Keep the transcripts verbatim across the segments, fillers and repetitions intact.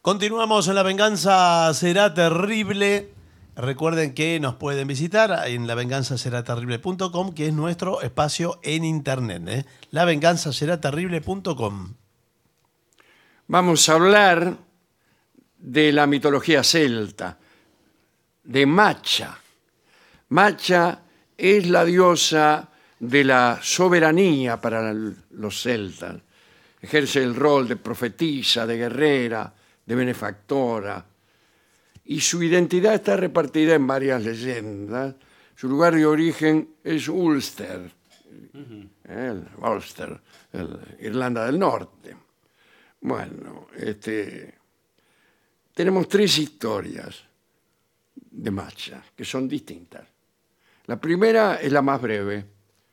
Continuamos en La Venganza Será Terrible. Recuerden que nos pueden visitar en la venganza será terrible punto com, que es nuestro espacio en internet, ¿eh? la venganza será terrible punto com. Vamos a hablar de la mitología celta, de Macha. Macha es la diosa de la soberanía para los celtas. Ejerce el rol de profetisa, de guerrera, de benefactora. Y su identidad está repartida en varias leyendas. Su lugar de origen es Ulster, uh-huh. el Ulster, el Irlanda del Norte. Bueno, este, tenemos tres historias de Macha que son distintas. La primera es la más breve.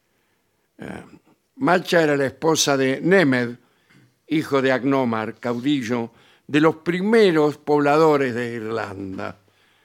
Eh, Macha era la esposa de Nemed, hijo de Agnomar, caudillo de los primeros pobladores de Irlanda.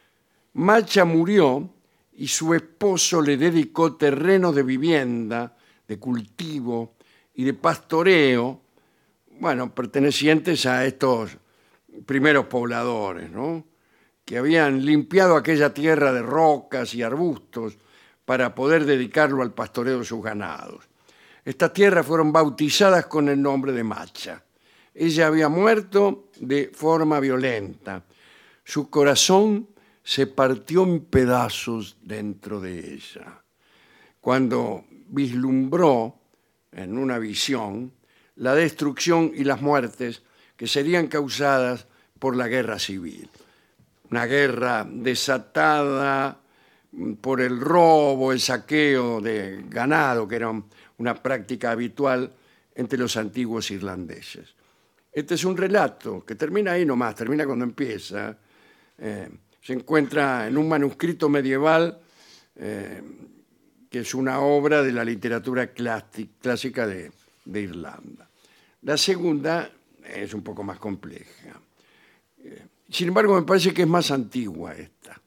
Macha murió y su esposo le dedicó terrenos de vivienda, de cultivo y de pastoreo, bueno, pertenecientes a estos primeros pobladores, ¿no? Que habían limpiado aquella tierra de rocas y arbustos para poder dedicarlo al pastoreo de sus ganados. Estas tierras fueron bautizadas con el nombre de Macha. Ella había muerto de forma violenta. Su corazón se partió en pedazos dentro de ella. Cuando vislumbró en una visión la destrucción y las muertes que serían causadas por la guerra civil. Una guerra desatada por el robo, el saqueo de ganado, que era una práctica habitual entre los antiguos irlandeses. Este es un relato que termina ahí nomás, termina cuando empieza. Eh, se encuentra en un manuscrito medieval eh, que es una obra de la literatura clásica de, de Irlanda. La segunda es un poco más compleja. Eh, sin embargo, me parece que es más antigua esta.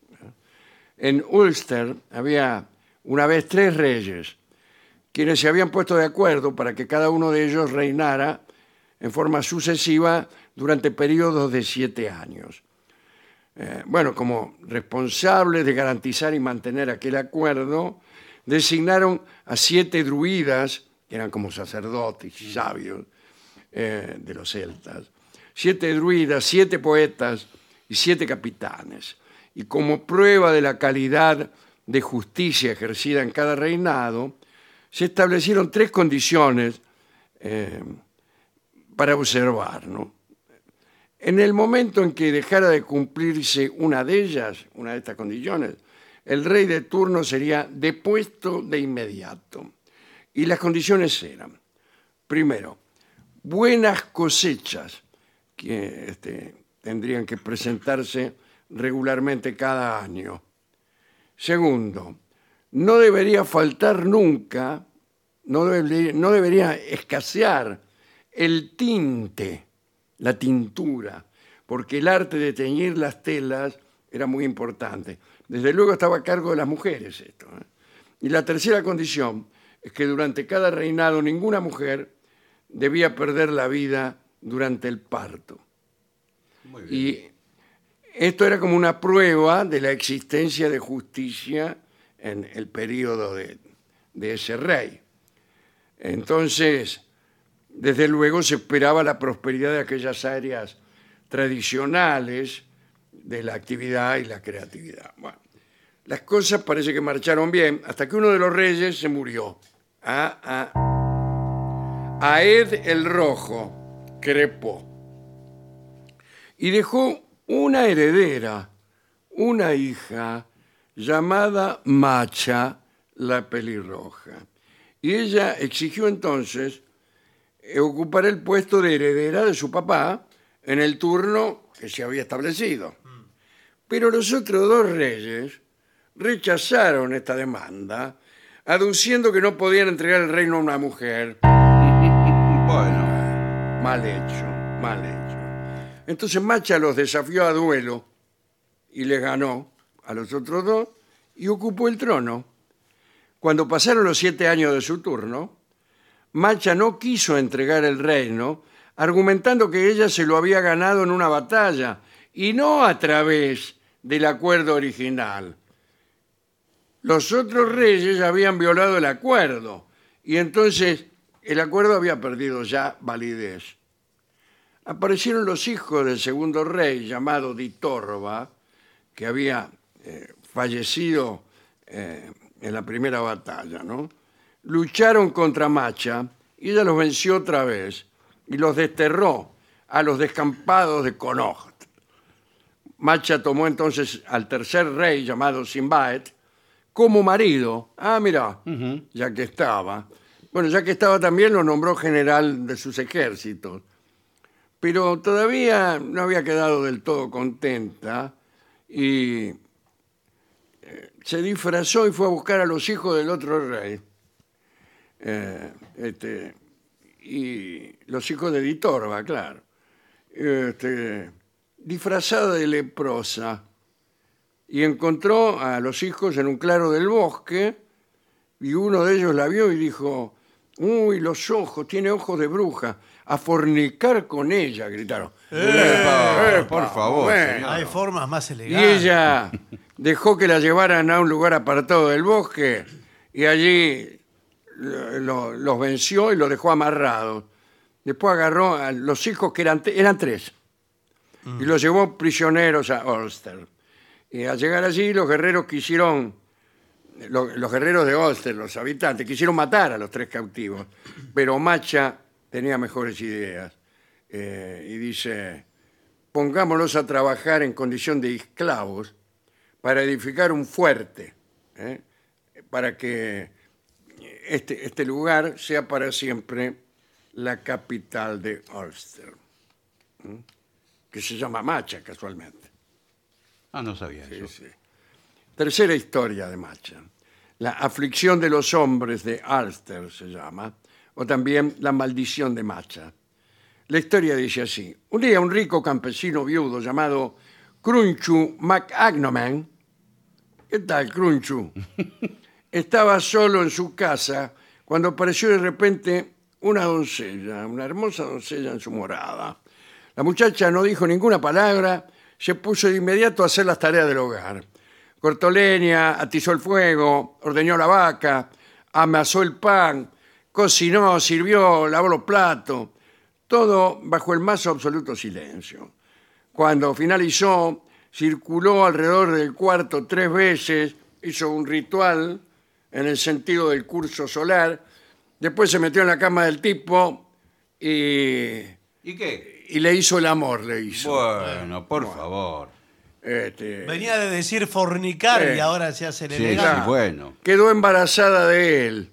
En Ulster había una vez tres reyes, quienes se habían puesto de acuerdo para que cada uno de ellos reinara en forma sucesiva durante periodos de siete años. Eh, bueno, como responsables de garantizar y mantener aquel acuerdo, designaron a siete druidas, que eran como sacerdotes y sabios eh, de los celtas, siete druidas, siete poetas y siete capitanes. Y como prueba de la calidad de justicia ejercida en cada reinado, se establecieron tres condiciones eh, para observar, ¿no? En el momento en que dejara de cumplirse una de ellas, una de estas condiciones, el rey de turno sería depuesto de inmediato. Y las condiciones eran, primero, buenas cosechas que este, tendrían que presentarse regularmente cada año. Segundo, no debería faltar nunca, no debería, no debería escasear el tinte, la tintura, porque el arte de teñir las telas era muy importante. Desde luego estaba a cargo de las mujeres esto, ¿eh? Y la tercera condición es que durante cada reinado ninguna mujer debía perder la vida durante el parto. Muy bien. Y esto era como una prueba de la existencia de justicia en el periodo de, de ese rey. Entonces, desde luego se esperaba la prosperidad de aquellas áreas tradicionales de la actividad y la creatividad. Bueno, las cosas parece que marcharon bien hasta que uno de los reyes se murió. Ah, ah. Aed el Rojo crepó y dejó una heredera, una hija llamada Macha la pelirroja. Y ella exigió entonces ocupar el puesto de heredera de su papá en el turno que se había establecido. Pero los otros dos reyes rechazaron esta demanda, aduciendo que no podían entregar el reino a una mujer. Bueno, mal hecho, mal hecho. Entonces Macha los desafió a duelo y les ganó a los otros dos y ocupó el trono. Cuando pasaron los siete años de su turno, Macha no quiso entregar el reino argumentando que ella se lo había ganado en una batalla y no a través del acuerdo original. Los otros reyes habían violado el acuerdo y entonces el acuerdo había perdido ya validez. Aparecieron los hijos del segundo rey, llamado Ditorba, que había eh, fallecido eh, en la primera batalla, ¿no? Lucharon contra Macha y ella los venció otra vez y los desterró a los descampados de Connaught. Macha tomó entonces al tercer rey, llamado Sinbad, como marido. Ah, mira, uh-huh. ya que estaba. Bueno, ya que estaba también lo nombró general de sus ejércitos. Pero todavía no había quedado del todo contenta y eh, se disfrazó y fue a buscar a los hijos del otro rey. Eh, este, y los hijos de Ditorba, claro. Este, disfrazada de leprosa. Y encontró a los hijos en un claro del bosque y uno de ellos la vio y dijo, uy, los ojos, tiene ojos de bruja, a fornicar con ella, gritaron. ¡Eh! Epa, por favor. Bueno, hay formas más Y elegantes. ella dejó que la llevaran a un lugar apartado del bosque y allí lo- los venció y los dejó amarrados. Después agarró a los hijos que eran, eran tres y los llevó prisioneros a Ulster. Y al llegar allí, los guerreros quisieron, los, los guerreros de Ulster, los habitantes, quisieron matar a los tres cautivos, pero Macha tenía mejores ideas. Eh, y dice, pongámoslos a trabajar en condición de esclavos para edificar un fuerte, ¿eh? para que este, este lugar sea para siempre la capital de Ulster, ¿eh? que se llama Macha, casualmente. Ah, no sabía Sí, eso. sí. Tercera historia de Macha. La aflicción de los hombres de Ulster se llama, o también la maldición de Macha. La historia dice así. Un día un rico campesino viudo llamado Crunchu MacAgnoman, ¿qué tal, Crunchu? Estaba solo en su casa cuando apareció de repente una doncella, una hermosa doncella en su morada. La muchacha no dijo ninguna palabra, se puso de inmediato a hacer las tareas del hogar. Cortó leña, atizó el fuego, ordeñó la vaca, amasó el pan, cocinó, sirvió, lavó los platos, todo bajo el más absoluto silencio. Cuando finalizó, circuló alrededor del cuarto tres veces, hizo un ritual en el sentido del curso solar, después se metió en la cama del tipo y, ¿Y qué? y le hizo el amor, le hizo. Bueno, por favor. Este, Venía de decir fornicar Sí. y ahora se hace el Sí, elegante. sí, bueno. quedó embarazada de él.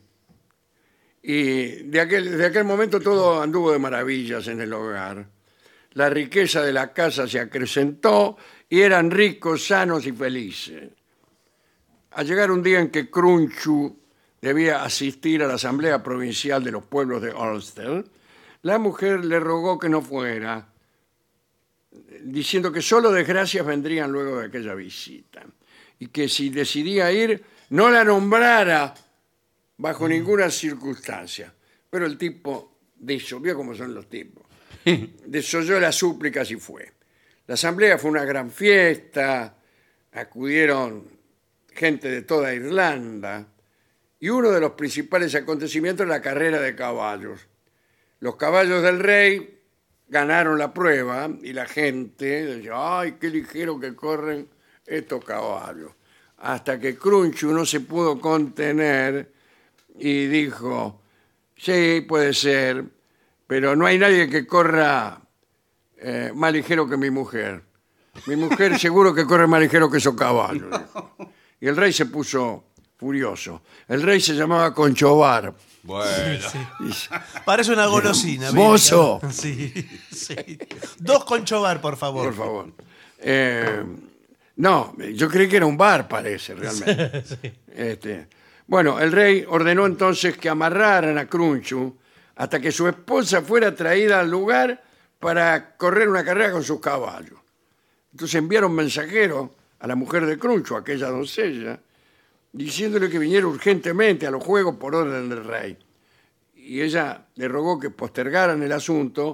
Y de aquel, de aquel momento todo anduvo de maravillas en el hogar. La riqueza de la casa se acrecentó y eran ricos, sanos y felices. Al llegar un día en que Crunchu debía asistir a la Asamblea Provincial de los Pueblos de Ulster, la mujer le rogó que no fuera, diciendo que solo desgracias vendrían luego de aquella visita y que si decidía ir, no la nombrara bajo ninguna circunstancia. Pero el tipo desoyó, como son los tipos, desoyó las súplicas y fue. La asamblea fue una gran fiesta, acudieron gente de toda Irlanda y uno de los principales acontecimientos era la carrera de caballos. Los caballos del rey ganaron la prueba y la gente decía, ¡ay, qué ligero que corren estos caballos! Hasta que Crunchu no se pudo contener y dijo, sí, puede ser, pero no hay nadie que corra eh, más ligero que mi mujer. Mi mujer seguro que corre más ligero que esos caballos. Y el rey se puso furioso. El rey se llamaba Conchobar. Bueno. Parece una golosina. ¡Mozo! mira. Sí, sí. Dos conchobar, por favor. Por favor. Eh, no, yo creí que era un bar, parece, realmente. Sí. Este, bueno, el rey ordenó entonces que amarraran a Crunchu hasta que su esposa fuera traída al lugar para correr una carrera con sus caballos. Entonces enviaron mensajeros a la mujer de Crunchu, aquella doncella, diciéndole que viniera urgentemente a los juegos por orden del rey. Y ella le rogó que postergaran el asunto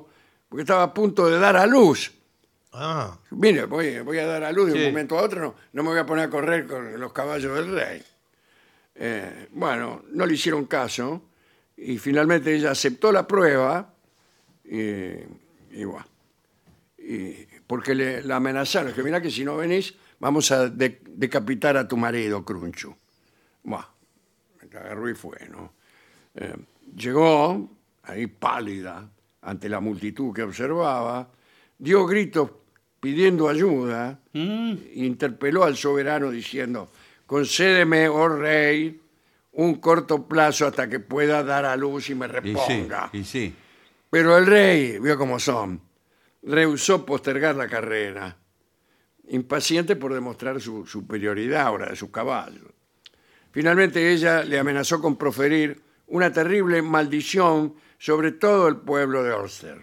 porque estaba a punto de dar a luz. Ah, Mire, voy, voy a dar a luz de Sí. un momento a otro, no, no me voy a poner a correr con los caballos del rey. Eh, bueno, no le hicieron caso y finalmente ella aceptó la prueba y, y bueno, y porque le, la amenazaron, que mira que si no venís vamos a de- decapitar a tu marido, Crunchu. Bueno, me agarró y fue, ¿no? Eh, llegó ahí pálida ante la multitud que observaba, dio gritos pidiendo ayuda, Mm. interpeló al soberano diciendo, concédeme, oh rey, un corto plazo hasta que pueda dar a luz y me Y sí, reponga. y sí. Pero el rey, vio cómo son, rehusó postergar la carrera, impaciente por demostrar su superioridad ahora de sus caballos. Finalmente ella le amenazó con proferir una terrible maldición sobre todo el pueblo de Ulster.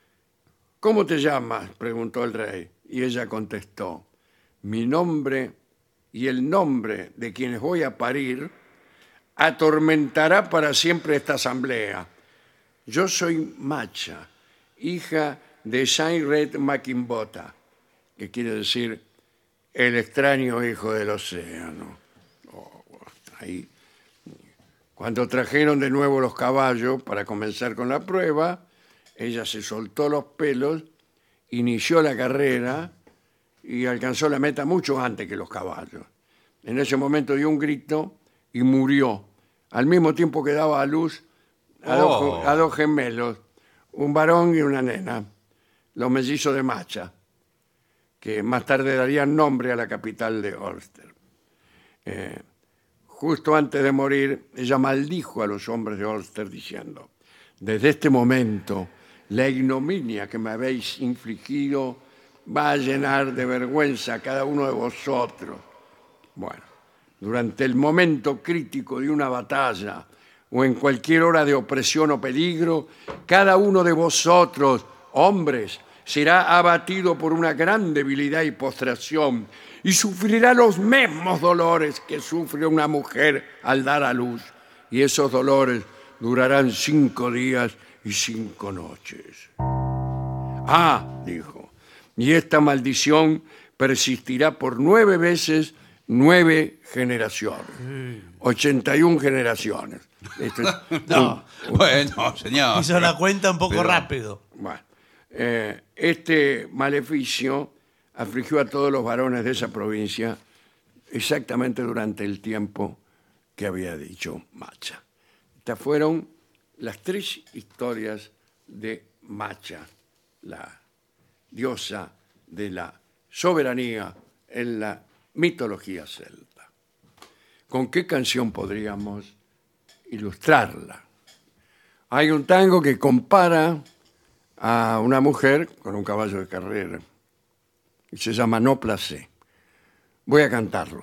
¿Cómo te llamas?, preguntó el rey, y ella contestó, mi nombre y el nombre de quienes voy a parir atormentará para siempre esta asamblea. Yo soy Macha, hija de Saint Red Macinbota, que quiere decir el extraño hijo del océano. Oh, ahí. Cuando trajeron de nuevo los caballos para comenzar con la prueba, ella se soltó los pelos, inició la carrera y alcanzó la meta mucho antes que los caballos. En ese momento dio un grito y murió, al mismo tiempo que daba a luz a, Oh. dos, a dos gemelos, un varón y una nena, los mellizos de Macha, que más tarde darían nombre a la capital de Ulster. Eh, justo antes de morir, ella maldijo a los hombres de Ulster diciendo, desde este momento, la ignominia que me habéis infligido va a llenar de vergüenza a cada uno de vosotros. Bueno, durante el momento crítico de una batalla o en cualquier hora de opresión o peligro, cada uno de vosotros, hombres, será abatido por una gran debilidad y postración y sufrirá los mismos dolores que sufre una mujer al dar a luz. Y esos dolores durarán cinco días y cinco noches. Ah, dijo, y esta maldición persistirá por nueve veces nueve generaciones. ochenta y una generaciones. Esto es no. Bueno, señor. Hizo la cuenta un poco Pero- rápido. Bueno, eh, este maleficio afligió a todos los varones de esa provincia exactamente durante el tiempo que había dicho Macha. Estas fueron las tres historias de Macha, la diosa de la soberanía en la mitología celta. ¿Con qué canción podríamos ilustrarla? Hay un tango que compara a una mujer con un caballo de carrera y se llama No Placé. Voy a cantarlo.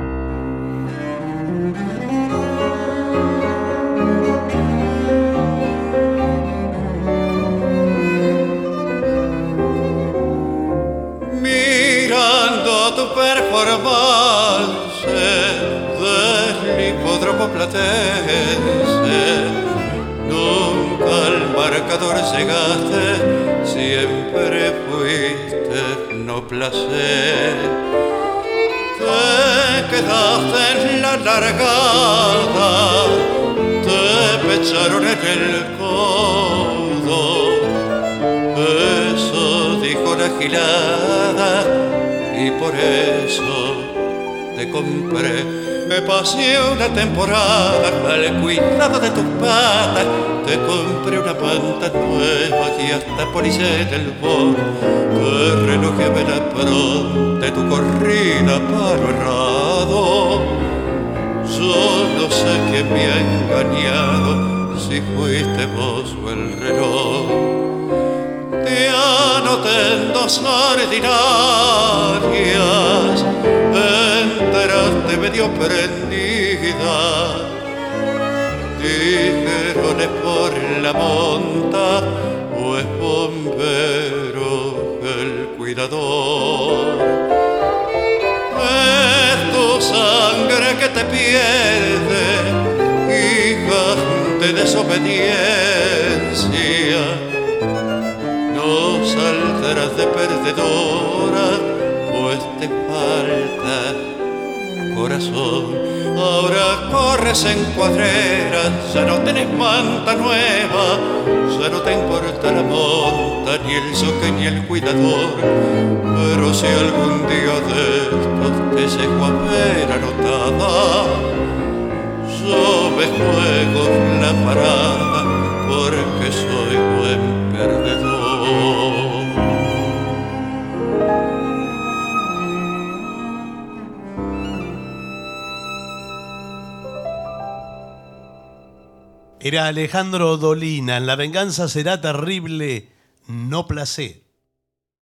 Mirando tu performance del hipódromo platense, nunca al marcador llegaste, siempre fuiste no placer. Te quedaste en la largada, te pecharon en el codo. Eso dijo la gilada y por eso te compré. Me pasé una temporada al cuidado de tus patas. Te compré una manta nueva y hasta policé en el bol. Te relojeaba la pronta de tu corrida palo errado. Yo no sé quién me ha engañado, si fuiste vos o el reloj. Te anoté en dos ordinarias, enteraste medio prendida. Dijeron es por la monta o es bombero el cuidador. Es tu sangre que te pierde, hija de desobediencia. No saldrás de perdedora, pues te falta corazón. Ahora corres en cuadrera, ya no tenés manta nueva, ya no te importa la monta, ni el zoque ni el cuidador. Pero si algún día de estos te llego a ver anotada, yo me juego la parada, porque soy buen perdedor. Era Alejandro Dolina, en La venganza será terrible, no placé.